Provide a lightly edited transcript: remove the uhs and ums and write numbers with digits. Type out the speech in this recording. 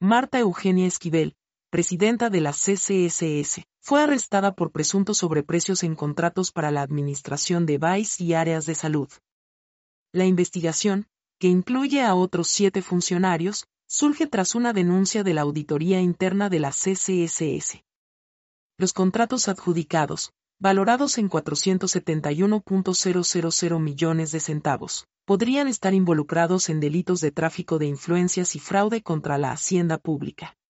Marta Eugenia Esquivel, presidenta de la CCSS, fue arrestada por presuntos sobreprecios en contratos para la administración de BAIS y áreas de salud. La investigación, que incluye a otros 7 funcionarios, surge tras una denuncia de la auditoría interna de la CCSS. Los contratos adjudicados, valorados en 471.000 millones de centavos, podrían estar involucrados en delitos de tráfico de influencias y fraude contra la hacienda pública.